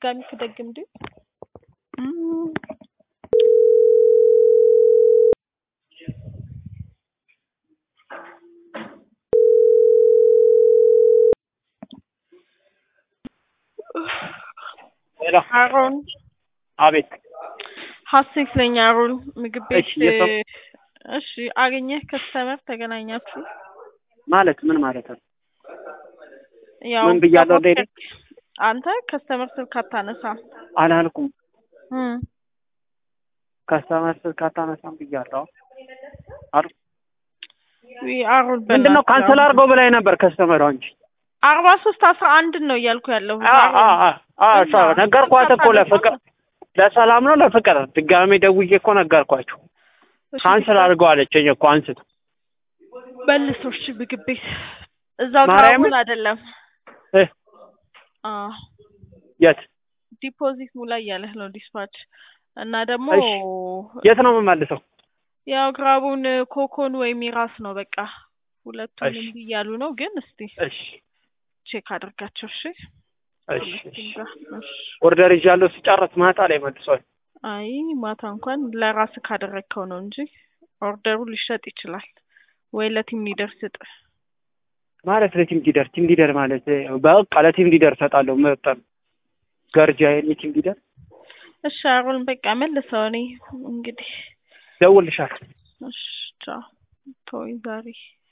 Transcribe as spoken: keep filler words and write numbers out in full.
ድጋሚ ከደግም እንዴ ሄሎ አሮን አቤት ሀሴት ነኝ አሮን ምግብ ቤት እሺ የሰው እሺ አገኘህ ከስተመር ተገናኛችሁ ማለት ምን ማለት ነው ያው ምን ብያለሁ እንዴ አንተ ከስተመር ስልክ አታነሳም አላልኩም እም ከስተመር ስልክ አታነሳም ብያለሁ አር ዊ አሮን ምንድነው ካንሰል አድርገው ብላኝ ነበር ከስተመሩ አንቺ አርባ ሶስት አስራ አንድ ነው እያልኩ ያለው አ አ አ አ ነገርኳት እኮ ለፍቅር ለሰላም ነው ለፍቅር ድጋሜ ደውዬ እኮ ነገርኳችሁ ካንሰል አድርገው አለችኝ እኮ አንስት በልሶሽ ምግብ ቤት እዛው ታውቁን አይደለም እ አ የት ዲፖዚት ሙላ ያለህ ነው ዲስፓች እና ደግሞ የት ነው የምመልሰው ያው ግራቡን ኮኮን ወይ ሚራስ ነው በቃ ሁለቱንም ይያሉ ነው ግን እስቲ እሺ ቼክ አድርጋቸው እሺ እሺ ኦርደር ይዣለሁ ሲጨርስ ማታ ላይ መልሷል አይ ማታ እንኳን ለራስ ካደረከው ነው እንጂ ኦርደሩ ሊሸጥ ይችላል ወይ ለቲም ሊደር ስጥ ማለት ለቲም ሊደር ቲም ሊደር ማለት በቃ ለቲም ሊደር ሰጣለሁ መጣን ገርጃዬ ለቲም ሊደር እሺ አሮን በቃ መልሰው እኔ እንግዲህ ደውልልሻለሁ እሺ ቻው ቶይ ዛሬ